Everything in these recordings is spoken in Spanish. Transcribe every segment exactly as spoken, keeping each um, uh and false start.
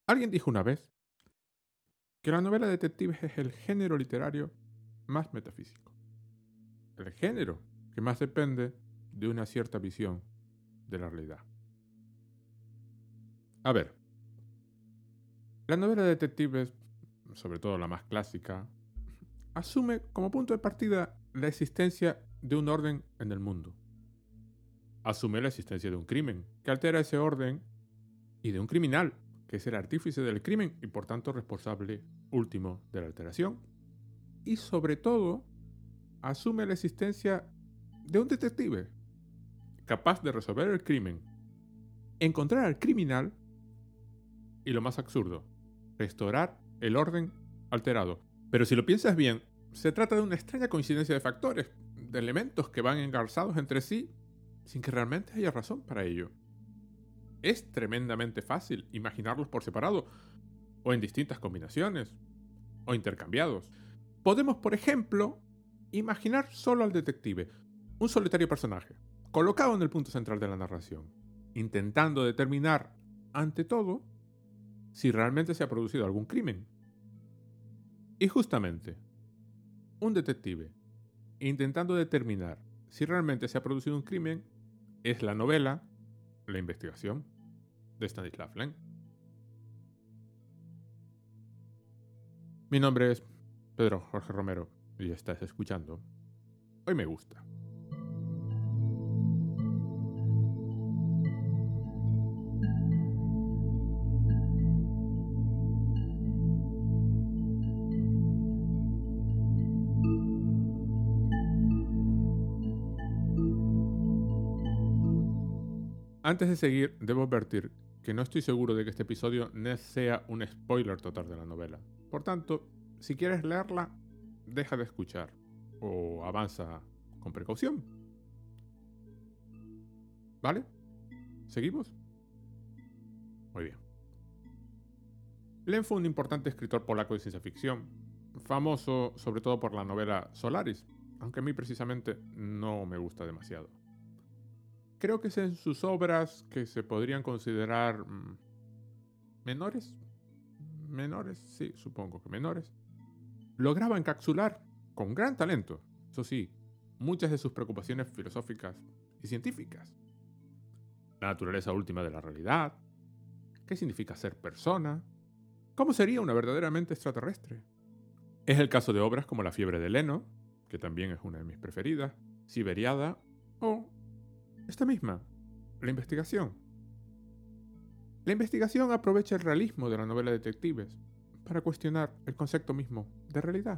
Alguien dijo una vez que la novela de detectives es el género literario más metafísico. El género que más depende de una cierta visión de la realidad. A ver, la novela de detectives, sobre todo la más clásica, asume como punto de partida la existencia de un orden en el mundo. Asume la existencia de un crimen que altera ese orden y de un criminal que es el artífice del crimen y por tanto responsable último de la alteración. Y sobre todo, asume la existencia de un detective capaz de resolver el crimen, encontrar al criminal y, lo más absurdo, restaurar el orden alterado. Pero si lo piensas bien, se trata de una extraña coincidencia de factores, de elementos que van engarzados entre sí sin que realmente haya razón para ello. Es tremendamente fácil imaginarlos por separado, o en distintas combinaciones, o intercambiados. Podemos, por ejemplo, imaginar solo al detective, un solitario personaje, colocado en el punto central de la narración, intentando determinar, ante todo, si realmente se ha producido algún crimen. Y justamente, un detective, intentando determinar si realmente se ha producido un crimen, es la novela La investigación de Stanislav Lem. Mi nombre es Pedro Jorge Romero y estás escuchando Hoy Me Gusta. Antes de seguir, debo advertir que no estoy seguro de que este episodio no sea un spoiler total de la novela. Por tanto, si quieres leerla, deja de escuchar o avanza con precaución. ¿Vale? ¿Seguimos? Muy bien. Lem fue un importante escritor polaco de ciencia ficción, famoso sobre todo por la novela Solaris, aunque a mí precisamente no me gusta demasiado. Creo que es en sus obras que se podrían considerar mmm, menores, menores, sí, supongo que menores, lograba encapsular con gran talento, eso sí, muchas de sus preocupaciones filosóficas y científicas. La naturaleza última de la realidad, qué significa ser persona, cómo sería una verdaderamente extraterrestre. Es el caso de obras como La fiebre de Leno, que también es una de mis preferidas, Siberiada o esta misma, La investigación. La investigación aprovecha el realismo de la novela de detectives para cuestionar el concepto mismo de realidad.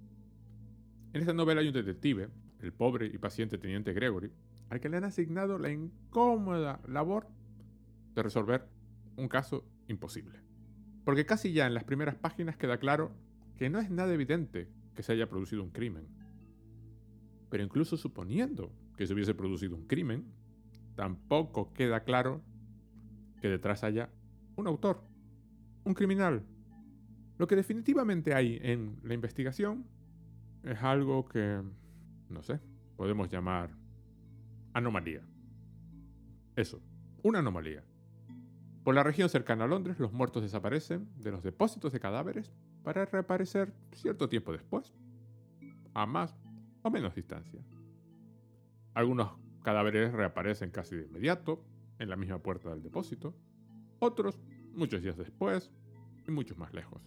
En esta novela hay un detective, el pobre y paciente teniente Gregory, al que le han asignado la incómoda labor de resolver un caso imposible. Porque casi ya en las primeras páginas queda claro que no es nada evidente que se haya producido un crimen. Pero incluso suponiendo que se hubiese producido un crimen, tampoco queda claro que detrás haya un autor, un criminal. Lo que definitivamente hay en la investigación es algo que, no sé, podemos llamar anomalía. Eso, una anomalía. Por la región cercana a Londres, los muertos desaparecen de los depósitos de cadáveres para reaparecer cierto tiempo después, a más o menos distancia. Algunos cadáveres reaparecen casi de inmediato, en la misma puerta del depósito, otros muchos días después y muchos más lejos.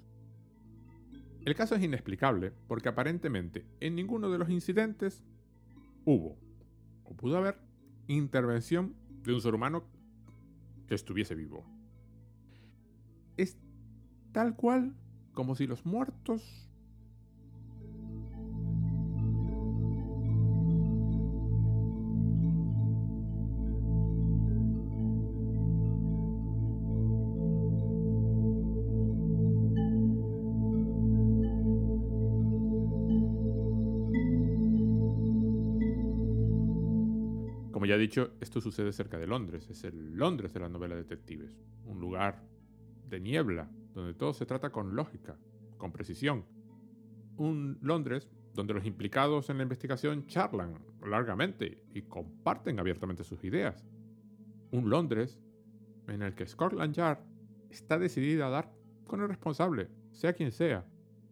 El caso es inexplicable porque aparentemente en ninguno de los incidentes hubo o pudo haber intervención de un ser humano que estuviese vivo. Es tal cual como si los muertos Como ya he dicho, esto sucede cerca de Londres, es el Londres de la novela de detectives, un lugar de niebla, donde todo se trata con lógica, con precisión. Un Londres donde los implicados en la investigación charlan largamente y comparten abiertamente sus ideas. Un Londres en el que Scotland Yard está decidida a dar con el responsable, sea quien sea.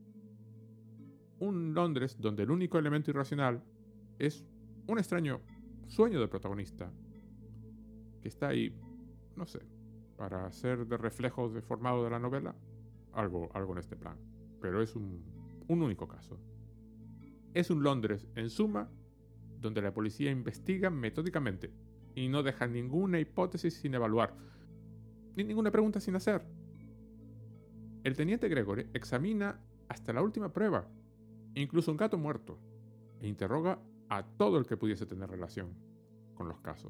Un Londres donde el único elemento irracional es un extraño sueño del protagonista, que está ahí, no sé, para ser de reflejo deformado de la novela, algo, algo en este plan. Pero es un, un único caso. Es un Londres, en suma, donde la policía investiga metódicamente y no deja ninguna hipótesis sin evaluar, ni ninguna pregunta sin hacer. El teniente Gregory examina hasta la última prueba, incluso un gato muerto, e interroga a todo el que pudiese tener relación con los casos.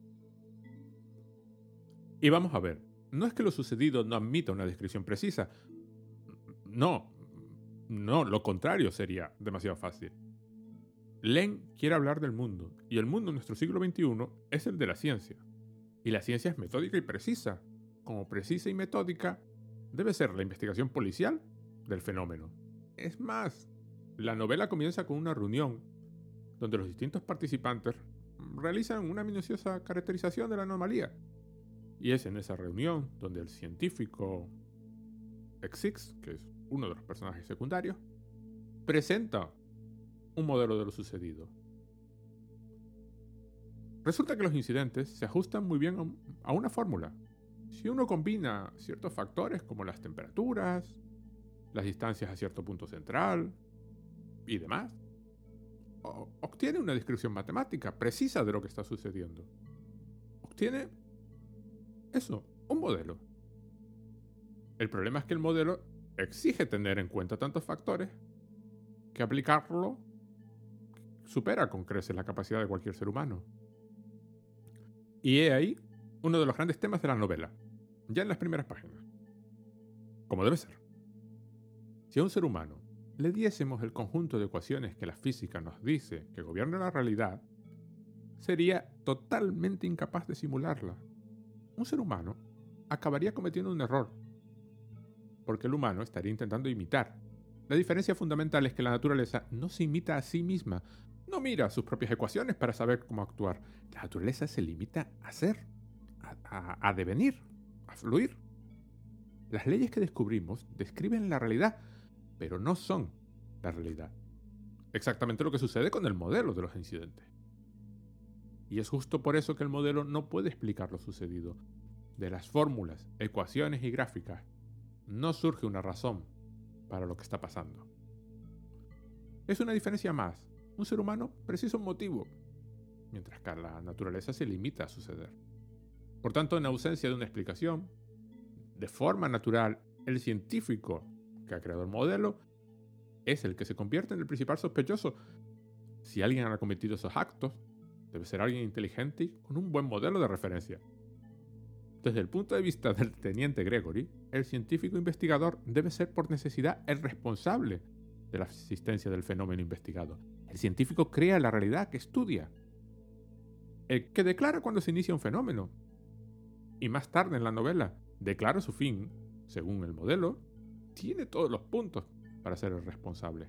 Y vamos a ver, no es que lo sucedido no admita una descripción precisa. No, no, lo contrario sería demasiado fácil. Len quiere hablar del mundo, y el mundo en nuestro siglo veintiuno es el de la ciencia. Y la ciencia es metódica y precisa. Como precisa y metódica debe ser la investigación policial del fenómeno. Es más, la novela comienza con una reunión donde los distintos participantes realizan una minuciosa caracterización de la anomalía. Y es en esa reunión donde el científico X, que es uno de los personajes secundarios, presenta un modelo de lo sucedido. Resulta que los incidentes se ajustan muy bien a una fórmula. Si uno combina ciertos factores como las temperaturas, las distancias a cierto punto central y demás, obtiene una descripción matemática precisa de lo que está sucediendo. Obtiene eso, un modelo. El problema es que el modelo exige tener en cuenta tantos factores que aplicarlo supera con creces la capacidad de cualquier ser humano. Y he ahí uno de los grandes temas de la novela, ya en las primeras páginas. Como debe ser. Si a un ser humano le diésemos el conjunto de ecuaciones que la física nos dice que gobierna la realidad, sería totalmente incapaz de simularla. Un ser humano acabaría cometiendo un error, porque el humano estaría intentando imitar. La diferencia fundamental es que la naturaleza no se imita a sí misma, no mira sus propias ecuaciones para saber cómo actuar. La naturaleza se limita a ser, a, a, a devenir, a fluir. Las leyes que descubrimos describen la realidad, pero no son la realidad. Exactamente lo que sucede con el modelo de los incidentes. Y es justo por eso que el modelo no puede explicar lo sucedido. De las fórmulas, ecuaciones y gráficas no surge una razón para lo que está pasando. Es una diferencia más. Un ser humano precisa un motivo, mientras que la naturaleza se limita a suceder. Por tanto, en ausencia de una explicación, de forma natural, el científico que ha creado el modelo es el que se convierte en el principal sospechoso. Si alguien ha cometido esos actos, debe ser alguien inteligente y con un buen modelo de referencia. Desde el punto de vista del teniente Gregory, el científico investigador debe ser por necesidad el responsable de la existencia del fenómeno investigado. El científico crea la realidad que estudia, el que declara cuando se inicia un fenómeno, y más tarde en la novela declara su fin, según el modelo, tiene todos los puntos para ser el responsable.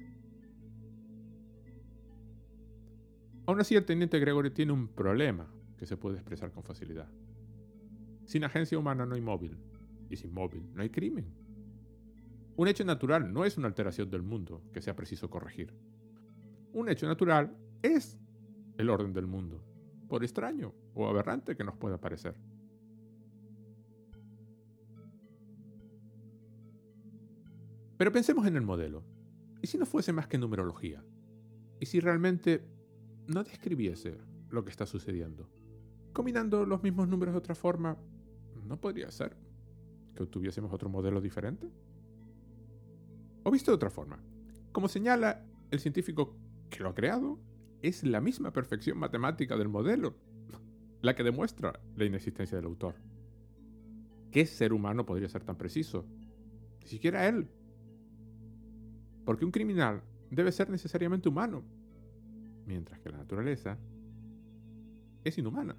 Aún así, el teniente Gregory tiene un problema que se puede expresar con facilidad. Sin agencia humana no hay móvil, y sin móvil no hay crimen. Un hecho natural no es una alteración del mundo que sea preciso corregir. Un hecho natural es el orden del mundo, por extraño o aberrante que nos pueda parecer. Pero pensemos en el modelo. ¿Y si no fuese más que numerología? ¿Y si realmente no describiese lo que está sucediendo? Combinando los mismos números de otra forma, ¿no podría ser que obtuviésemos otro modelo diferente? O visto de otra forma, como señala el científico que lo ha creado, es la misma perfección matemática del modelo la que demuestra la inexistencia del autor. ¿Qué ser humano podría ser tan preciso? Ni siquiera él. Porque un criminal debe ser necesariamente humano, mientras que la naturaleza es inhumana.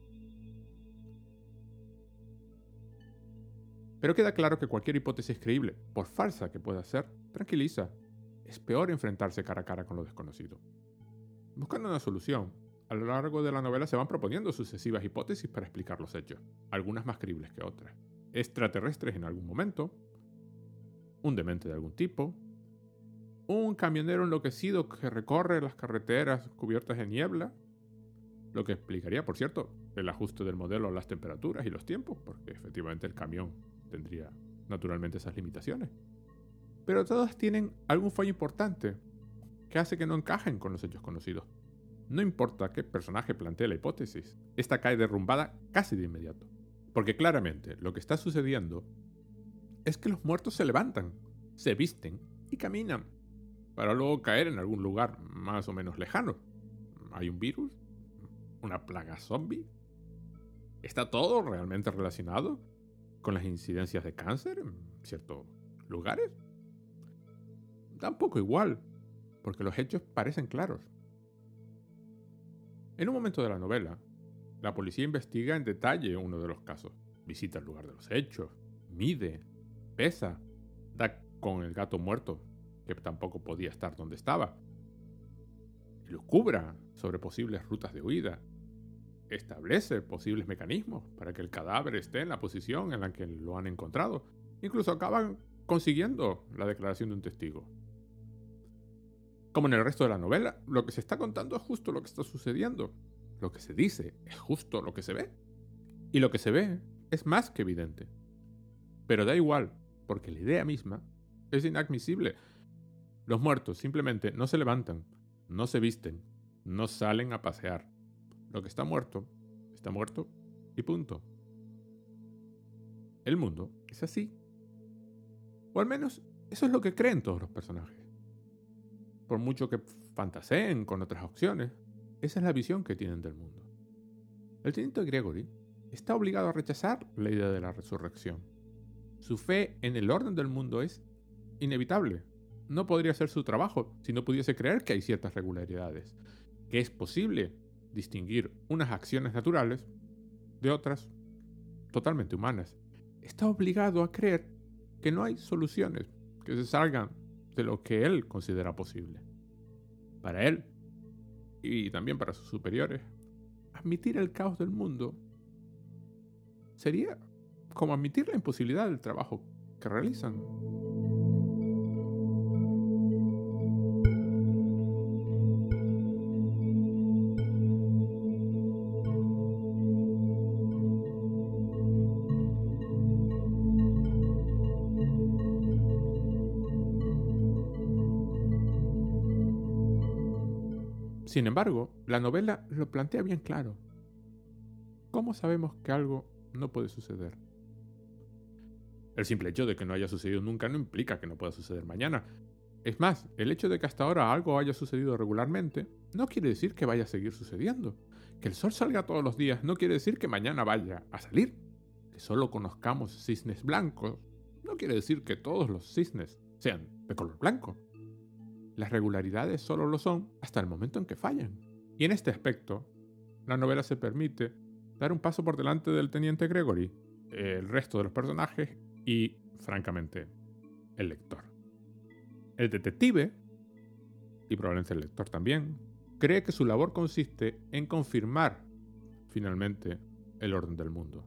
Pero queda claro que cualquier hipótesis creíble, por falsa que pueda ser, tranquiliza. Es peor enfrentarse cara a cara con lo desconocido. Buscando una solución, a lo largo de la novela se van proponiendo sucesivas hipótesis para explicar los hechos, algunas más creíbles que otras. extraterrestres en algún momento, un demente de algún tipo, un camionero enloquecido que recorre las carreteras cubiertas de niebla, lo que explicaría, por cierto, el ajuste del modelo a las temperaturas y los tiempos, porque efectivamente el camión tendría naturalmente esas limitaciones. Pero todas tienen algún fallo importante que hace que no encajen con los hechos conocidos. No importa qué personaje plantee la hipótesis, esta cae derrumbada casi de inmediato. Porque claramente lo que está sucediendo es que los muertos se levantan, se visten y caminan, para luego caer en algún lugar más o menos lejano. ¿Hay un virus? ¿Una plaga zombie? ¿Está todo realmente relacionado con las incidencias de cáncer en ciertos lugares? Da un poco igual, porque los hechos parecen claros. En un momento de la novela, la policía investiga en detalle uno de los casos. Visita el lugar de los hechos, mide, pesa, da con el gato muerto, que tampoco podía estar donde estaba. Lucubra sobre posibles rutas de huida. Establece posibles mecanismos para que el cadáver esté en la posición en la que lo han encontrado. Incluso acaban consiguiendo la declaración de un testigo. Como en el resto de la novela, lo que se está contando es justo lo que está sucediendo. Lo que se dice es justo lo que se ve. Y lo que se ve es más que evidente. Pero da igual, porque la idea misma es inadmisible. Los muertos simplemente no se levantan, no se visten, no salen a pasear. Lo que está muerto, está muerto y punto. El mundo es así. O al menos eso es lo que creen todos los personajes. Por mucho que fantaseen con otras opciones, esa es la visión que tienen del mundo. El teniente Gregory está obligado a rechazar la idea de la resurrección. Su fe en el orden del mundo es inevitable. No podría ser su trabajo si no pudiese creer que hay ciertas regularidades, que es posible distinguir unas acciones naturales de otras totalmente humanas. Está obligado a creer que no hay soluciones que se salgan de lo que él considera posible. Para él, y también para sus superiores, admitir el caos del mundo sería como admitir la imposibilidad del trabajo que realizan. Sin embargo, la novela lo plantea bien claro. ¿Cómo sabemos que algo no puede suceder? El simple hecho de que no haya sucedido nunca no implica que no pueda suceder mañana. Es más, el hecho de que hasta ahora algo haya sucedido regularmente no quiere decir que vaya a seguir sucediendo. Que el sol salga todos los días no quiere decir que mañana vaya a salir. Que solo conozcamos cisnes blancos no quiere decir que todos los cisnes sean de color blanco. Las regularidades solo lo son hasta el momento en que fallan. Y en este aspecto, la novela se permite dar un paso por delante del teniente Gregory, el resto de los personajes y, francamente, el lector. El detective, y probablemente el lector también, cree que su labor consiste en confirmar, finalmente, el orden del mundo.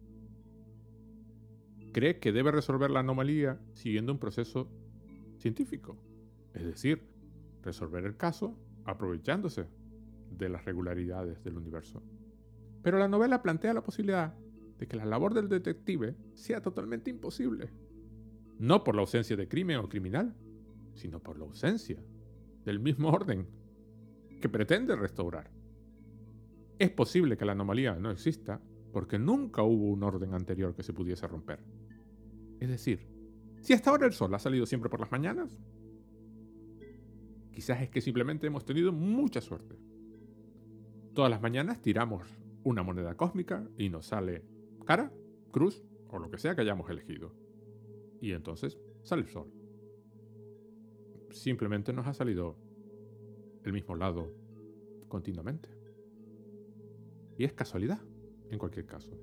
Cree que debe resolver la anomalía siguiendo un proceso científico. Es decir, resolver el caso aprovechándose de las regularidades del universo. Pero la novela plantea la posibilidad de que la labor del detective sea totalmente imposible. No por la ausencia de crimen o criminal, sino por la ausencia del mismo orden que pretende restaurar. Es posible que la anomalía no exista porque nunca hubo un orden anterior que se pudiese romper. Es decir, si hasta ahora el sol ha salido siempre por las mañanas, quizás es que simplemente hemos tenido mucha suerte. Todas las mañanas tiramos una moneda cósmica y nos sale cara, cruz o lo que sea que hayamos elegido. Y entonces sale el sol. Simplemente nos ha salido el mismo lado continuamente. Y es casualidad, en cualquier caso.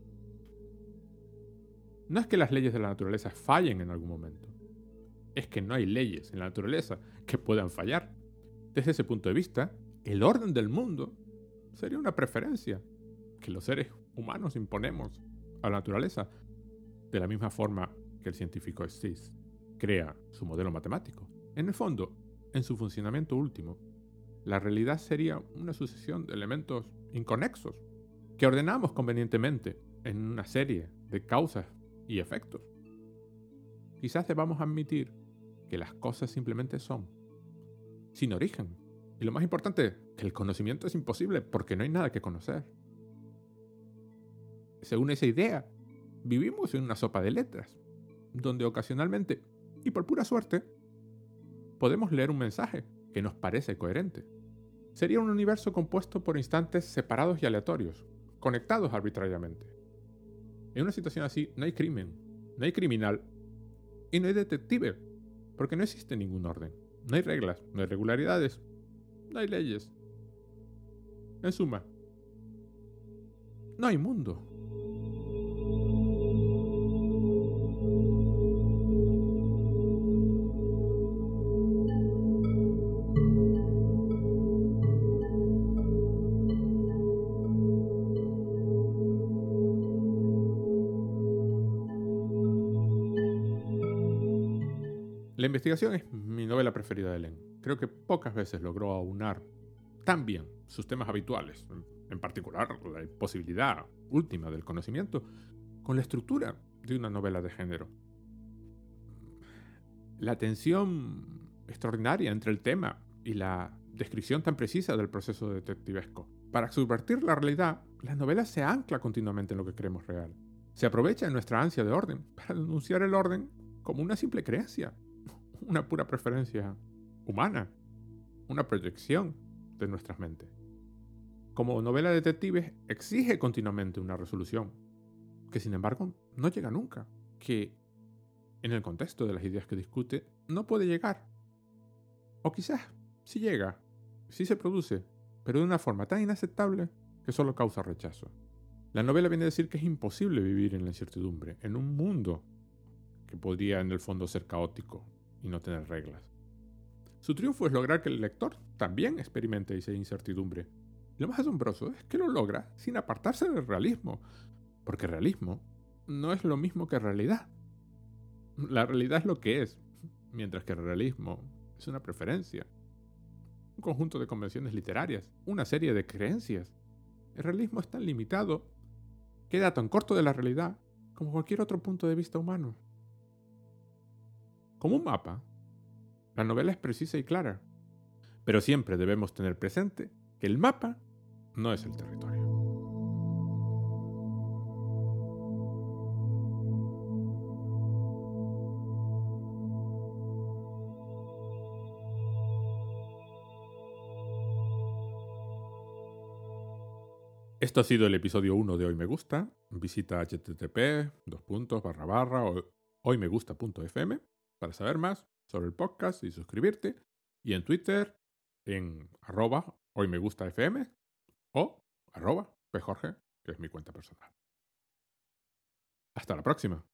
No es que las leyes de la naturaleza fallen en algún momento. Es que no hay leyes en la naturaleza que puedan fallar. Desde ese punto de vista, el orden del mundo sería una preferencia que los seres humanos imponemos a la naturaleza. de la misma forma que el científico Stis crea su modelo matemático. En el fondo, en su funcionamiento último, la realidad sería una sucesión de elementos inconexos que ordenamos convenientemente en una serie de causas y efectos. Quizás debamos admitir que las cosas simplemente son, sin origen. Y lo más importante, que el conocimiento es imposible porque no hay nada que conocer. Según esa idea, vivimos en una sopa de letras, donde ocasionalmente, y por pura suerte, podemos leer un mensaje que nos parece coherente. Sería un universo compuesto por instantes separados y aleatorios, conectados arbitrariamente. En una situación así no hay crimen, no hay criminal y no hay detective, porque no existe ningún orden. No hay reglas, no hay regularidades, no hay leyes. En suma, no hay mundo. La investigación es mi novela preferida de Len. Creo que pocas veces logró aunar tan bien sus temas habituales, en particular la imposibilidad última del conocimiento, con la estructura de una novela de género. La tensión extraordinaria entre el tema y la descripción tan precisa del proceso detectivesco. Para subvertir la realidad, la novela se ancla continuamente en lo que creemos real. Se aprovecha de nuestra ansia de orden para denunciar el orden como una simple creencia, una pura preferencia humana, una proyección de nuestras mentes. Como novela de detectives, exige continuamente una resolución, que sin embargo no llega nunca, que en el contexto de las ideas que discute no puede llegar. O quizás sí llega, sí se produce, pero de una forma tan inaceptable que solo causa rechazo. La novela viene a decir que es imposible vivir en la incertidumbre, en un mundo que podría en el fondo ser caótico y no tener reglas. Su triunfo es lograr que el lector también experimente esa incertidumbre. Y lo más asombroso es que lo logra sin apartarse del realismo, porque realismo no es lo mismo que realidad. La realidad es lo que es, mientras que el realismo es una preferencia, un conjunto de convenciones literarias, una serie de creencias. El realismo es tan limitado, queda tan corto de la realidad como cualquier otro punto de vista humano. Como un mapa, la novela es precisa y clara, pero siempre debemos tener presente que el mapa no es el territorio. Esto ha sido el episodio uno de Hoy Me Gusta. Visita http dos puntos barra barra hoymegusta punto fm para saber más sobre el podcast y suscribirte. Y en Twitter, en arroba hoymegustafm o arroba pjorge, que es mi cuenta personal. Hasta la próxima.